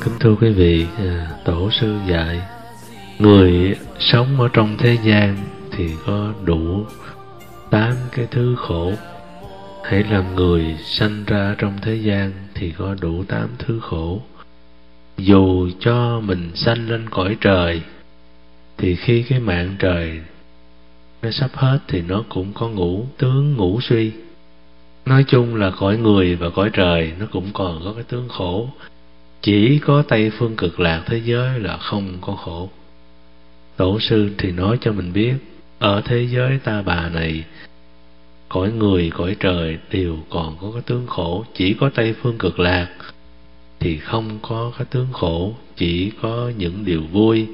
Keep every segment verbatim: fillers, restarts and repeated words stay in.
Kính thưa quý vị, à, Tổ sư dạy người sống ở trong thế gian thì có đủ tám cái thứ khổ. Hãy làm người sanh ra trong thế gian thì có đủ tám thứ khổ. Dù cho mình sanh lên cõi trời thì khi cái mạng trời nó sắp hết thì nó cũng có ngũ tướng ngũ suy. Nói chung là cõi người và cõi trời nó cũng còn có cái tướng khổ. Chỉ có Tây Phương Cực Lạc thế giới là không có khổ. Tổ sư thì nói cho mình biết, ở thế giới ta bà này, cõi người, cõi trời đều còn có cái tướng khổ. Chỉ có Tây Phương Cực Lạc thì không có cái tướng khổ, chỉ có những điều vui.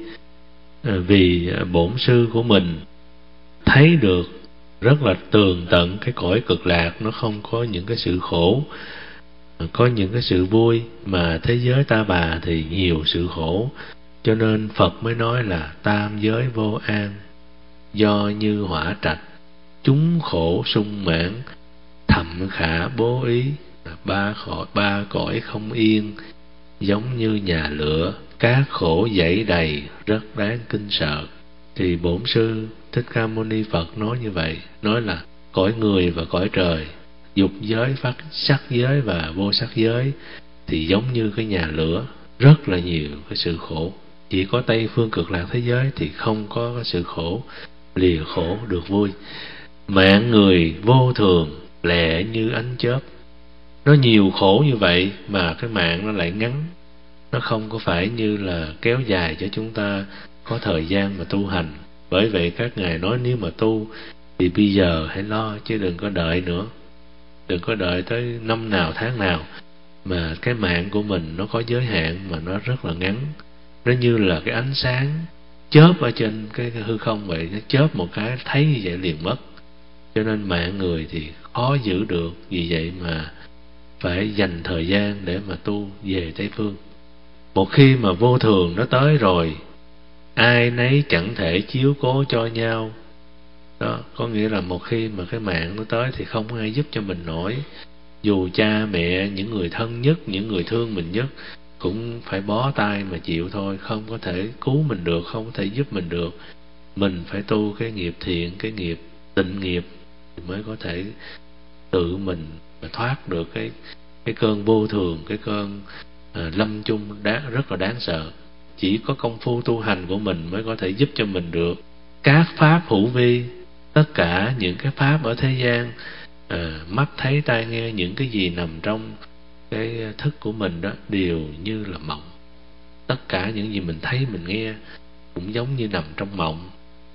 Vì bổn sư của mình thấy được rất là tường tận cái cõi Cực Lạc nó không có những cái sự khổ, có những cái sự vui. Mà thế giới ta bà thì nhiều sự khổ, cho nên Phật mới nói là tam giới vô an, do như hỏa trạch, chúng khổ sung mãn, thậm khả bố ý. Ba khỏi ba cõi không yên, giống như nhà lửa, các khổ dẫy đầy, rất đáng kinh sợ. Thì bổn sư Thích Ca Mâu Ni Phật nói như vậy, nói là cõi người và cõi trời, dục giới, phát sắc giới và vô sắc giới thì giống như cái nhà lửa, rất là nhiều cái sự khổ. Chỉ có Tây Phương Cực Lạc thế giới thì không có cái sự khổ, lìa khổ được vui. Mạng người vô thường, lẹ như ánh chớp. Nó nhiều khổ như vậy mà cái mạng nó lại ngắn, nó không có phải như là kéo dài cho chúng ta có thời gian mà tu hành. Bởi vậy các ngài nói nếu mà tu thì bây giờ hãy lo, chứ đừng có đợi nữa. Đừng có đợi tới năm nào tháng nào, mà cái mạng của mình nó có giới hạn mà nó rất là ngắn. Nó như là cái ánh sáng chớp ở trên cái hư không vậy, nó chớp một cái thấy như vậy liền mất. Cho nên mạng người thì khó giữ được, vì vậy mà phải dành thời gian để mà tu về Tây Phương. Một khi mà vô thường nó tới rồi, ai nấy chẳng thể chiếu cố cho nhau. Đó, có nghĩa là một khi mà cái mạng nó tới thì không ai giúp cho mình nổi. Dù cha mẹ, những người thân nhất, những người thương mình nhất cũng phải bó tay mà chịu thôi, không có thể cứu mình được, không có thể giúp mình được. Mình phải tu cái nghiệp thiện, cái nghiệp tịnh nghiệp thì mới có thể tự mình mà thoát được cái cái cơn vô thường, cái cơn à, lâm chung đáng, rất là đáng sợ. Chỉ có công phu tu hành của mình mới có thể giúp cho mình được. Các pháp hữu vi, tất cả những cái pháp ở thế gian, à, mắt thấy tai nghe, những cái gì nằm trong cái thức của mình đó đều như là mộng. Tất cả những gì mình thấy mình nghe cũng giống như nằm trong mộng.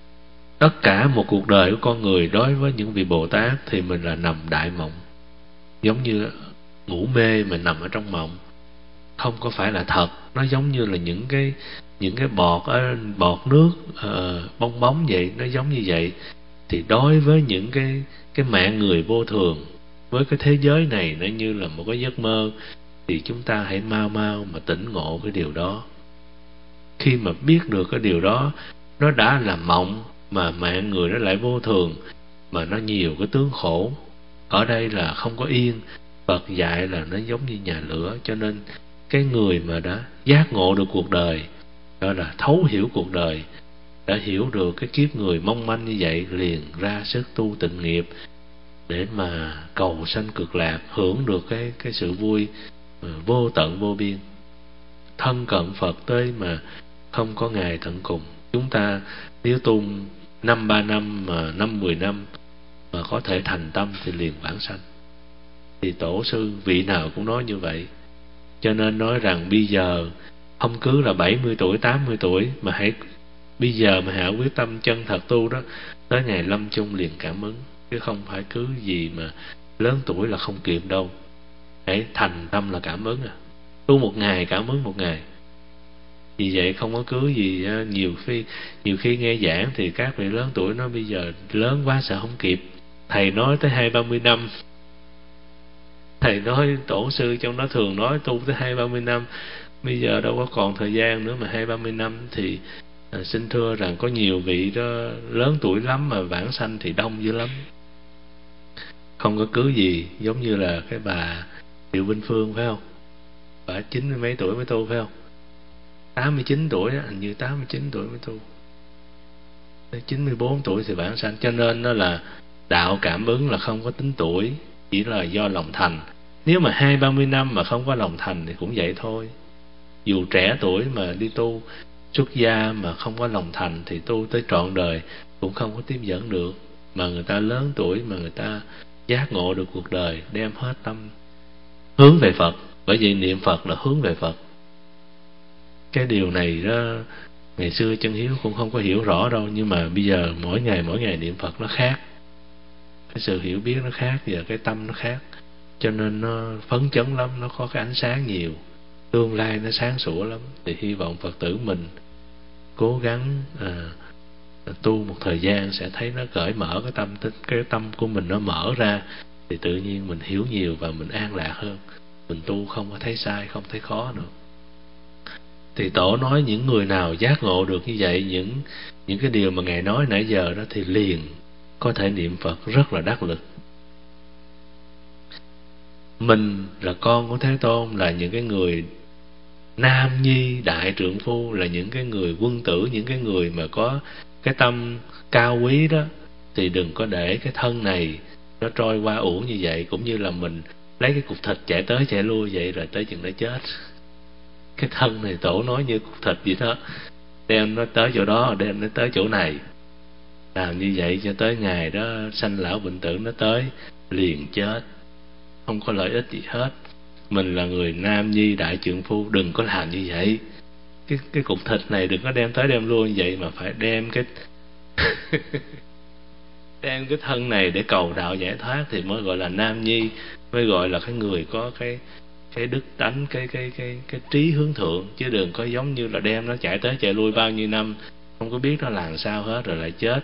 Tất cả một cuộc đời của con người đối với những vị Bồ Tát thì mình là nằm đại mộng, giống như ngủ mê mà nằm ở trong mộng, không có phải là thật. Nó giống như là những cái những cái bọt ở bọt nước uh, bong bóng vậy, nó giống như vậy. Thì đối với những cái cái mạng người vô thường, với cái thế giới này nó như là một cái giấc mơ, thì chúng ta hãy mau mau mà tỉnh ngộ cái điều đó. Khi mà biết được cái điều đó, nó đã là mộng mà mạng người nó lại vô thường, mà nó nhiều cái tướng khổ. Ở đây là không có yên. Phật dạy là nó giống như nhà lửa. Cho nên cái người mà đã giác ngộ được cuộc đời, đó là thấu hiểu cuộc đời, đã hiểu được cái kiếp người mong manh như vậy, liền ra sức tu tịnh nghiệp để mà cầu sanh Cực Lạc, hưởng được cái cái sự vui vô tận vô biên. Thân cận Phật tới mà không có ngày tận cùng. Chúng ta nếu tu năm ba năm mà năm mười năm mà có thể thành tâm thì liền vãng sanh. Thì tổ sư vị nào cũng nói như vậy. Cho nên nói rằng bây giờ không cứ là bảy mươi tuổi, tám mươi tuổi, mà hãy bây giờ mà hạ quyết tâm chân thật tu đó, tới ngày lâm chung liền cảm ứng, chứ không phải cứ gì mà lớn tuổi là không kịp đâu. Hãy thành tâm là cảm ứng à. Tu một ngày cảm ứng một ngày. Vì vậy không có cứ gì. Nhiều khi nhiều khi nghe giảng thì các vị lớn tuổi nói bây giờ lớn quá sợ không kịp. Thầy nói tới hai ba mươi năm, thầy nói tổ sư trong đó thường nói tu tới hai ba mươi năm, bây giờ đâu có còn thời gian nữa mà hai ba mươi năm. Thì à, xin thưa rằng có nhiều vị đó lớn tuổi lắm mà vãng sanh thì đông dữ lắm. Không có cứ gì. Giống như là cái bà Triệu Vinh Phương phải không? Bà chín mươi mấy tuổi mới tu phải không? tám mươi chín tuổi, hình như tám mươi chín tuổi mới tu, chín mươi bốn tuổi thì vãng sanh. Cho nên đó là đạo cảm ứng là không có tính tuổi, chỉ là do lòng thành. Nếu mà hai ba mươi năm mà không có lòng thành thì cũng vậy thôi. Dù trẻ tuổi mà đi tu xuất gia mà không có lòng thành thì tu tới trọn đời cũng không có tiếp dẫn được. Mà người ta lớn tuổi mà người ta giác ngộ được cuộc đời, đem hết tâm hướng về Phật. Bởi vậy niệm Phật là hướng về Phật. Cái điều này đó ngày xưa Chân Hiếu cũng không có hiểu rõ đâu, nhưng mà bây giờ mỗi ngày mỗi ngày niệm Phật nó khác, cái sự hiểu biết nó khác và cái tâm nó khác, cho nên nó phấn chấn lắm, nó có cái ánh sáng nhiều, tương lai nó sáng sủa lắm. Thì hy vọng Phật tử mình cố gắng à, tu một thời gian sẽ thấy nó cởi mở cái tâm, cái tâm của mình nó mở ra, thì tự nhiên mình hiểu nhiều và mình an lạc hơn, mình tu không có thấy sai, không thấy khó nữa. Thì Tổ nói những người nào giác ngộ được như vậy, những những cái điều mà Ngài nói nãy giờ đó, thì liền có thể niệm Phật rất là đắc lực. Mình là con của Thế Tôn, là những cái người nam nhi đại trượng phu, là những cái người quân tử, những cái người mà có cái tâm cao quý đó, thì đừng có để cái thân này nó trôi qua uổng như vậy. Cũng như là mình lấy cái cục thịt chạy tới chạy lui vậy, rồi tới chừng nó chết. Cái thân này Tổ nói như cục thịt vậy đó, đem nó tới chỗ đó, đem nó tới chỗ này, làm như vậy cho tới ngày đó sanh lão bệnh tử nó tới liền chết, không có lợi ích gì hết. Mình là người nam nhi đại trượng phu, đừng có làm như vậy. Cái cái cục thịt này đừng có đem tới đem lui như vậy, mà phải đem cái đem cái thân này để cầu đạo giải thoát thì mới gọi là nam nhi, mới gọi là cái người có cái cái đức tánh, cái cái cái cái trí hướng thượng. Chứ đừng có giống như là đem nó chạy tới chạy lui bao nhiêu năm, không có biết nó làm sao hết rồi lại chết.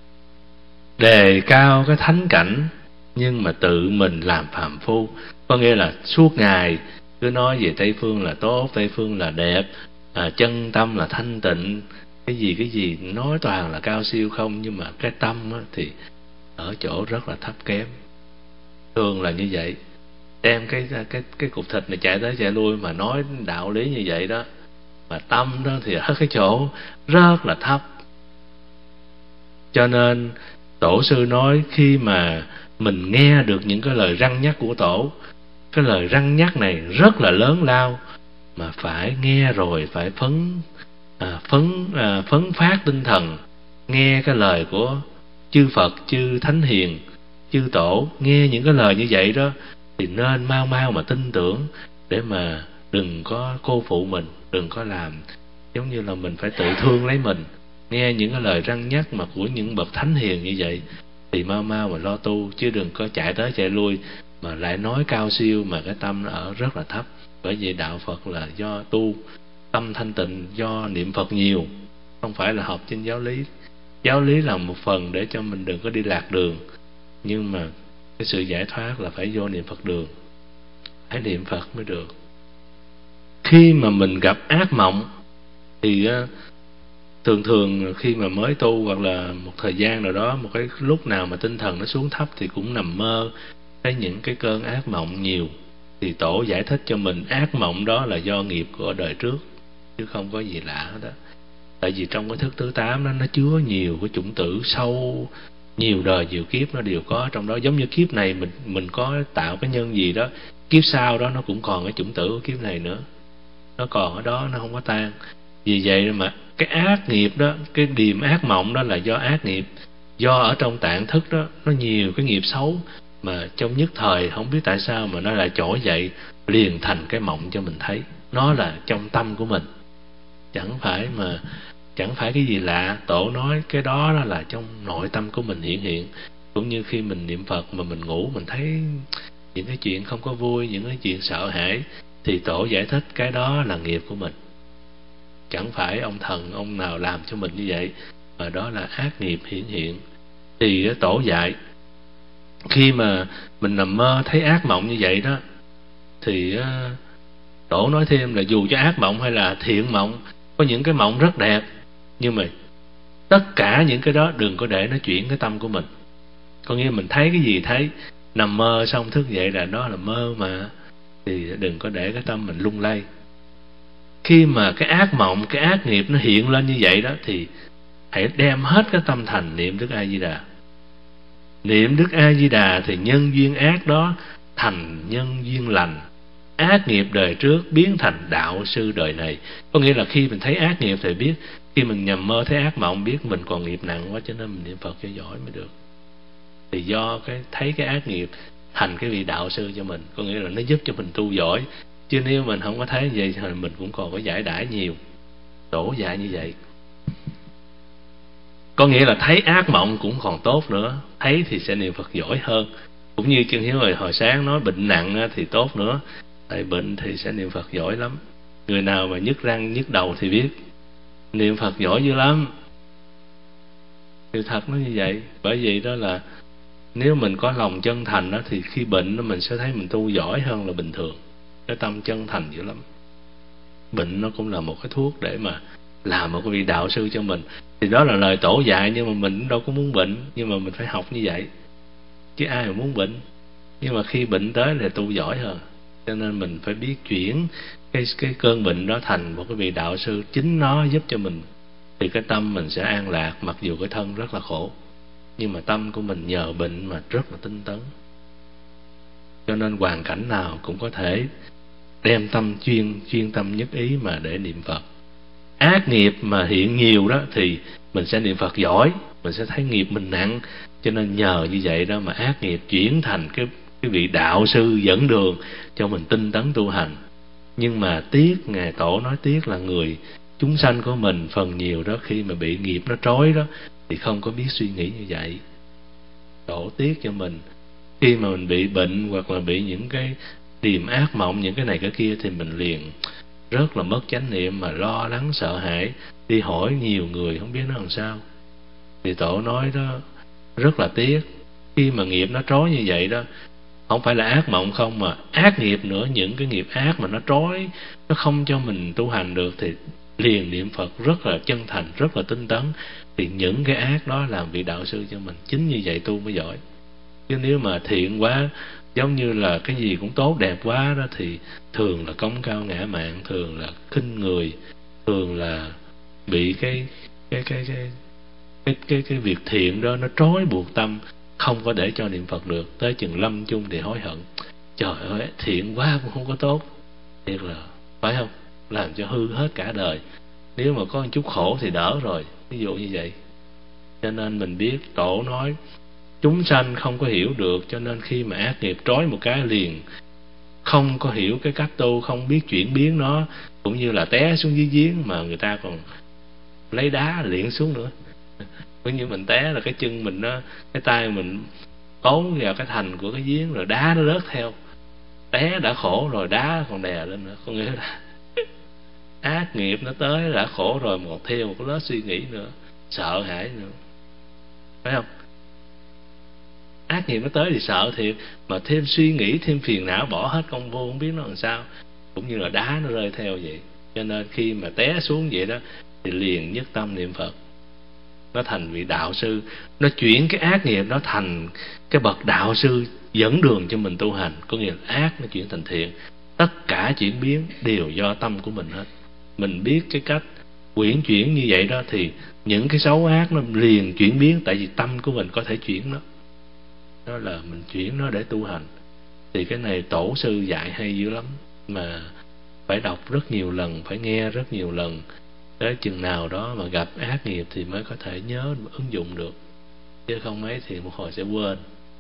Đề cao cái thánh cảnh nhưng mà tự mình làm phàm phu, có nghĩa là suốt ngày cứ nói về Tây Phương là tốt, Tây Phương là đẹp, à, chân tâm là thanh tịnh, cái gì cái gì nói toàn là cao siêu không, nhưng mà cái tâm á, thì ở chỗ rất là thấp kém. Thường là như vậy, đem cái cái cái cục thịt này chạy tới chạy lui mà nói đạo lý như vậy đó, mà tâm đó thì ở cái chỗ rất là thấp. Cho nên Tổ sư nói khi mà mình nghe được những cái lời răn nhắc của Tổ, cái lời răn nhắc này rất là lớn lao, mà phải nghe rồi phải phấn à, phấn à, phấn phát tinh thần, nghe cái lời của chư Phật, chư Thánh Hiền, chư Tổ. Nghe những cái lời như vậy đó thì nên mau mau mà tin tưởng, để mà đừng có cô phụ mình, đừng có làm giống như là mình phải tự thương lấy mình. Nghe những cái lời răn nhắc mà của những bậc Thánh Hiền như vậy thì mau mau mà lo tu, chứ đừng có chạy tới chạy lui mà lại nói cao siêu mà cái tâm nó ở rất là thấp. Bởi vì đạo Phật là do tu tâm thanh tịnh, do niệm Phật nhiều, không phải là học trên giáo lý. Giáo lý là một phần để cho mình đừng có đi lạc đường, nhưng mà cái sự giải thoát là phải vô niệm Phật đường, phải niệm Phật mới được. Khi mà mình gặp ác mộng thì thường thường khi mà mới tu hoặc là một thời gian nào đó, một cái lúc nào mà tinh thần nó xuống thấp thì cũng nằm mơ thấy những cái cơn ác mộng nhiều. Thì Tổ giải thích cho mình ác mộng đó là do nghiệp của đời trước, chứ không có gì lạ hết đó. Tại vì trong cái thức thứ tám đó, nó chứa nhiều cái chủng tử sâu, nhiều đời nhiều kiếp nó đều có trong đó. Giống như kiếp này mình mình có tạo cái nhân gì đó, kiếp sau đó nó cũng còn cái chủng tử của kiếp này nữa, nó còn ở đó, nó không có tan. Vì vậy mà cái ác nghiệp đó, cái điềm ác mộng đó là do ác nghiệp, do ở trong tạng thức đó nó nhiều cái nghiệp xấu, mà trong nhất thời không biết tại sao mà nó lại trỗi dậy liền thành cái mộng cho mình thấy. Nó là trong tâm của mình, chẳng phải mà chẳng phải cái gì lạ. Tổ nói cái đó, đó là trong nội tâm của mình hiện hiện. Cũng như khi mình niệm Phật mà mình ngủ, mình thấy những cái chuyện không có vui, những cái chuyện sợ hãi, thì Tổ giải thích cái đó là nghiệp của mình, chẳng phải ông thần ông nào làm cho mình như vậy, mà đó là ác nghiệp hiện hiện. Thì Tổ dạy khi mà mình nằm mơ thấy ác mộng như vậy đó, thì Tổ nói thêm là dù cho ác mộng hay là thiện mộng, có những cái mộng rất đẹp, nhưng mà tất cả những cái đó đừng có để nó chuyển cái tâm của mình. Có nghĩa mình thấy cái gì thấy, nằm mơ xong thức dậy là đó là mơ mà, thì đừng có để cái tâm mình lung lay. khi mà cái ác mộng, cái ác nghiệp nó hiện lên như vậy đó, thì hãy đem hết cái tâm thành niệm Đức A Di Đà. Niệm Đức A Di Đà thì nhân duyên ác đó thành nhân duyên lành, ác nghiệp đời trước biến thành đạo sư đời này. Có nghĩa là khi mình thấy ác nghiệp thì biết, khi mình nhầm mơ thấy ác mộng biết mình còn nghiệp nặng quá, cho nên mình niệm Phật cho giỏi mới được. Thì do cái thấy cái ác nghiệp thành cái vị đạo sư cho mình, có nghĩa là nó giúp cho mình tu giỏi. Chứ nếu mình không có thấy như vậy thì mình cũng còn có giải đãi nhiều. Tổ dạy như vậy. Có nghĩa là thấy ác mộng cũng còn tốt nữa, thấy thì sẽ niệm Phật giỏi hơn. Cũng như Chân Hiếu hồi, hồi sáng nói bệnh nặng thì tốt nữa, tại bệnh thì sẽ niệm Phật giỏi lắm. Người nào mà nhức răng nhức đầu thì biết niệm Phật giỏi dữ lắm. Sự thật nó như vậy. Bởi vì đó là nếu mình có lòng chân thành đó, thì khi bệnh đó mình sẽ thấy mình tu giỏi hơn là bình thường. Cái tâm chân thành dữ lắm. Bệnh nó cũng là một cái thuốc để mà làm một cái vị đạo sư cho mình. Thì đó là lời tổ dạy, nhưng mà mình đâu có muốn bệnh, nhưng mà mình phải học như vậy. Chứ ai mà muốn bệnh. Nhưng mà khi bệnh tới thì tu giỏi hơn. Cho nên mình phải biết chuyển cái, cái cơn bệnh đó thành một cái vị đạo sư. Chính nó giúp cho mình, thì cái tâm mình sẽ an lạc. Mặc dù cái thân rất là khổ, nhưng mà tâm của mình nhờ bệnh mà rất là tinh tấn. Cho nên hoàn cảnh nào cũng có thể đem tâm chuyên chuyên tâm nhất ý mà để niệm Phật. Ác nghiệp mà hiện nhiều đó thì mình sẽ niệm Phật giỏi, mình sẽ thấy nghiệp mình nặng. Cho nên nhờ như vậy đó mà ác nghiệp chuyển thành cái, cái vị đạo sư dẫn đường cho mình tinh tấn tu hành. Nhưng mà tiếc, Ngài Tổ nói tiếc là người chúng sanh của mình phần nhiều đó, khi mà bị nghiệp nó trói đó thì không có biết suy nghĩ như vậy. Tổ tiếc cho mình. Khi mà mình bị bệnh hoặc là bị những cái điềm ác mộng, những cái này cái kia, thì mình liền rất là mất chánh niệm, mà lo lắng sợ hãi, đi hỏi nhiều người không biết nó làm sao. Thì Tổ nói đó rất là tiếc. Khi mà nghiệp nó trói như vậy đó, không phải là ác mộng không, mà ác nghiệp nữa, những cái nghiệp ác mà nó trói, nó không cho mình tu hành được, thì liền niệm Phật rất là chân thành, rất là tinh tấn. Thì những cái ác đó làm vị đạo sư cho mình. Chính như vậy tu mới giỏi. Chứ nếu mà thiện quá, giống như là cái gì cũng tốt đẹp quá đó, thì thường là cống cao ngã mạn, thường là khinh người, thường là bị cái cái cái cái cái cái cái việc thiện đó nó trói buộc tâm, không có để cho niệm Phật được. Tới chừng lâm chung thì hối hận, trời ơi thiện quá cũng không có tốt, thiệt là phải không, làm cho hư hết cả đời. Nếu mà có một chút khổ thì đỡ rồi, ví dụ như vậy. Cho nên mình biết Tổ nói chúng sanh không có hiểu được, cho nên khi mà ác nghiệp trói một cái liền không có hiểu cái cách tu, không biết chuyển biến nó, cũng như là té xuống dưới giếng mà người ta còn lấy đá liệng xuống nữa. Cũng như mình té là cái chân mình nó, cái tay mình cấu vào cái thành của cái giếng, rồi đá nó rớt theo. Té đã khổ rồi đá còn đè lên nữa. Có nghĩa là ác nghiệp nó tới đã khổ rồi, một theo một cái lớp suy nghĩ nữa, sợ hãi nữa, phải không? Ác nghiệp nó tới thì sợ thiệt, mà thêm suy nghĩ, thêm phiền não, bỏ hết công vô không biết nó làm sao. Cũng như là đá nó rơi theo vậy. Cho nên khi mà té xuống vậy đó thì liền nhất tâm niệm Phật, nó thành vị đạo sư. Nó chuyển cái ác nghiệp nó thành cái bậc đạo sư dẫn đường cho mình tu hành. Có nghĩa là ác nó chuyển thành thiện. Tất cả chuyển biến đều do tâm của mình hết. Mình biết cái cách quyển chuyển như vậy đó, thì những cái xấu ác nó liền chuyển biến. Tại vì tâm của mình có thể chuyển nó, đó là mình chuyển nó để tu hành. Thì cái này Tổ sư dạy hay dữ lắm, mà phải đọc rất nhiều lần, phải nghe rất nhiều lần, tới chừng nào đó mà gặp ác nghiệp thì mới có thể nhớ ứng dụng được. Chứ không mấy thì một hồi sẽ quên,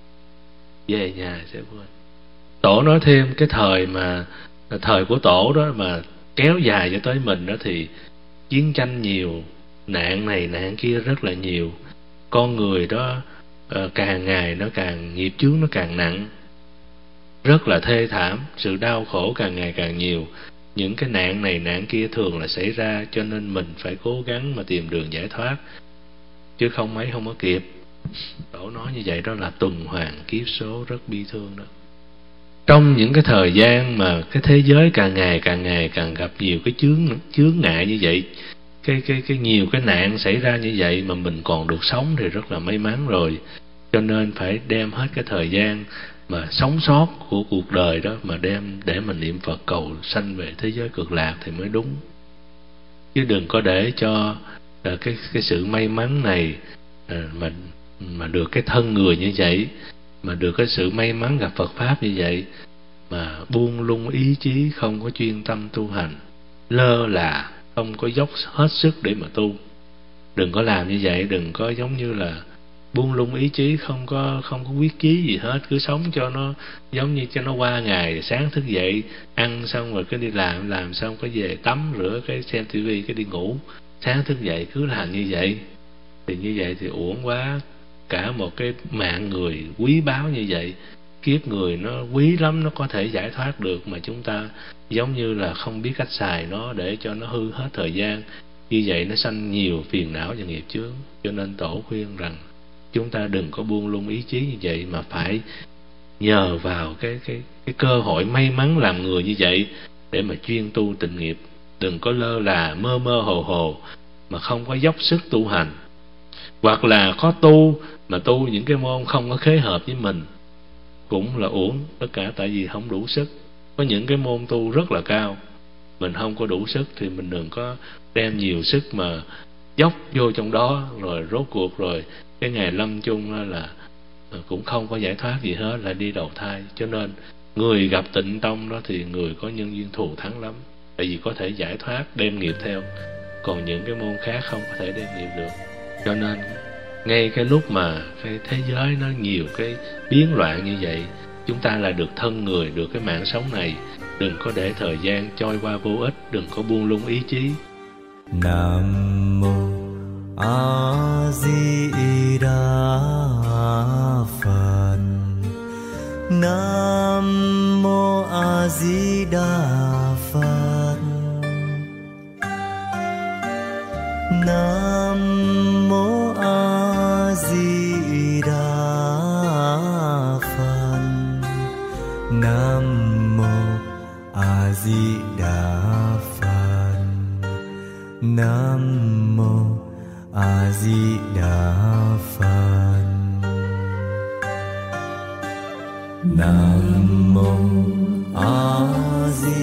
về nhà sẽ quên. Tổ nói thêm cái thời mà thời của Tổ đó mà kéo dài cho tới mình đó, thì chiến tranh nhiều, nạn này nạn kia rất là nhiều. Con người đó uh, càng ngày nó càng nghiệp chướng nó càng nặng, rất là thê thảm, sự đau khổ càng ngày càng nhiều. Những cái nạn này nạn kia thường là xảy ra, cho nên mình phải cố gắng mà tìm đường giải thoát, chứ không mấy không có kịp. Tổ nói như vậy đó là tuần hoàn kiếp số, rất bi thương đó. Trong những cái thời gian mà cái thế giới càng ngày càng ngày càng gặp nhiều cái chướng chướng ngại như vậy, cái cái cái nhiều cái nạn xảy ra như vậy, mà mình còn được sống thì rất là may mắn rồi. Cho nên phải đem hết cái thời gian mà sống sót của cuộc đời đó mà đem để mình niệm Phật cầu sanh về thế giới cực lạc thì mới đúng. chứ đừng có để cho à, cái cái sự may mắn này à, mà mà được cái thân người như vậy, mà được cái sự may mắn gặp Phật pháp như vậy mà buông lung ý chí, không có chuyên tâm tu hành, lơ là không có dốc hết sức để mà tu. Đừng có làm như vậy, đừng có giống như là buông lung ý chí, không có không có quyết chí gì hết, cứ sống cho nó giống như cho nó qua ngày. Sáng thức dậy ăn xong rồi cái đi làm, làm xong cái về tắm rửa cái xem tivi cái đi ngủ. Sáng thức dậy cứ làm như vậy thì như vậy thì uổng quá. Cả một cái mạng người quý báu như vậy, kiếp người nó quý lắm, nó có thể giải thoát được, mà chúng ta giống như là không biết cách xài nó để cho nó hư hết thời gian. Như vậy nó sanh nhiều phiền não và nghiệp chướng. Cho nên Tổ khuyên rằng chúng ta đừng có buông lung ý chí như vậy, mà phải nhờ vào cái cái cái cơ hội may mắn làm người như vậy để mà chuyên tu tịnh nghiệp. Đừng có lơ là mơ mơ hồ hồ mà không có dốc sức tu hành, hoặc là có tu mà tu những cái môn không có khế hợp với mình cũng là uổng tất cả, tại vì không đủ sức. Có những cái môn tu rất là cao, mình không có đủ sức thì mình đừng có đem nhiều sức mà dốc vô trong đó, rồi rốt cuộc rồi cái ngày lâm chung là cũng không có giải thoát gì hết, là đi đầu thai. Cho nên người gặp Tịnh Tông đó thì người có nhân duyên thù thắng lắm, tại vì có thể giải thoát đem nghiệp theo, còn những cái môn khác không có thể đem nghiệp được. Cho nên ngay cái lúc mà cái thế giới nó nhiều cái biến loạn như vậy, chúng ta là được thân người, được cái mạng sống này, đừng có để thời gian trôi qua vô ích, đừng có buông lung ý chí. Nam mô A Di Đà Phật. Nam mô A Di Đà Phật. Nam mô A Di Đà Phật. Nam mô A Di Đà Phật. Nam mô A Di Đà Phật. Nam mô A Di